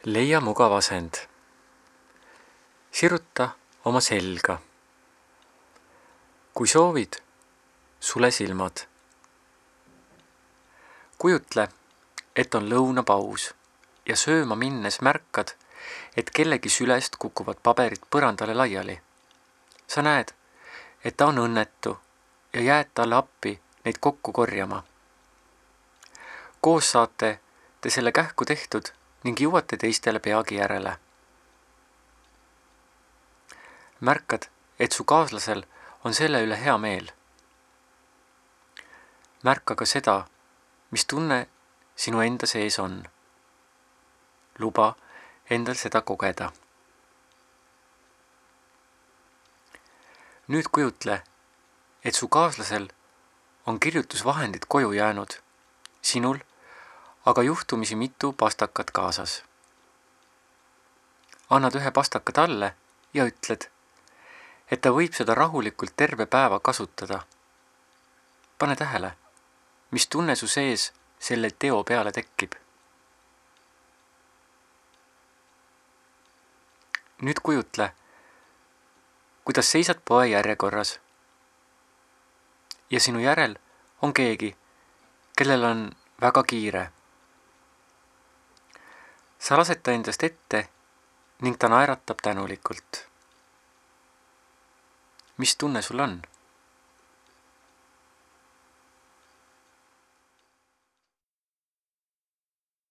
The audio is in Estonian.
Leia mugav asend. Siruta oma selga. Kui soovid, sule silmad. Kujutle, et on lõunapaus ja sööma minnes märkad, et kellegi sülest kukuvad paberid põrandale laiali. Sa näed, et ta on õnnetu ja jääd talle appi neid kokku korjama. Koos saate te selle kähku tehtud ning jõuate teistele peagi järele. Märkad, et su kaaslasel on selle üle hea meel. Märka ka seda, mis tunne sinu enda sees on. Luba endal seda kogeda. Nüüd kujutle, et su kaaslasel on kirjutusvahendid koju jäänud, sinul aga juhtumisi mitu pastakat kaasas. Annad ühe pastaka talle ja ütled, et ta võib seda rahulikult terve päeva kasutada. Pane tähele, mis tunne su sees selle teo peale tekkib. Nüüd kujutle, kuidas seisad poe järjekorras ja sinu järel on keegi, kellel on väga kiire. Sa lased ta endast ette ning ta naeratab tänulikult. Mis tunne sul on?